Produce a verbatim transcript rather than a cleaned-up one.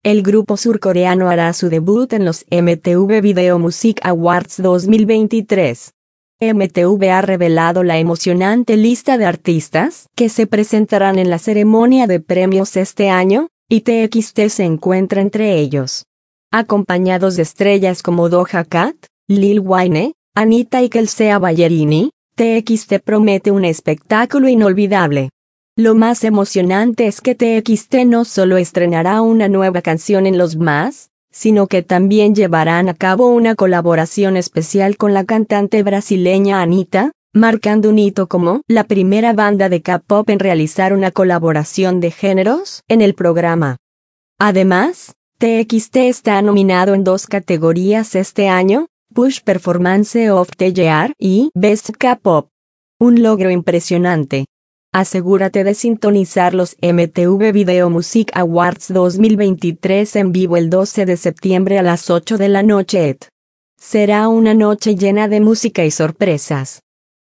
El grupo surcoreano hará su debut en los M T V Video Music Awards dos mil veintitrés. M T V ha revelado la emocionante lista de artistas que se presentarán en la ceremonia de premios este año, y T X T se encuentra entre ellos. Acompañados de estrellas como Doja Cat, Lil Wayne, Anitta y Kelsea Ballerini, T X T promete un espectáculo inolvidable. Lo más emocionante es que T X T no solo estrenará una nueva canción en los M A S, sino que también llevarán a cabo una colaboración especial con la cantante brasileña Anitta, marcando un hito como la primera banda de K-pop en realizar una colaboración de géneros en el programa. Además, T X T está nominado en dos categorías este año, Push Performance of the Year y Best K-pop. Un logro impresionante. Asegúrate de sintonizar los M T V Video Music Awards dos mil veintitrés en vivo el doce de septiembre a las ocho de la noche. Será una noche llena de música y sorpresas.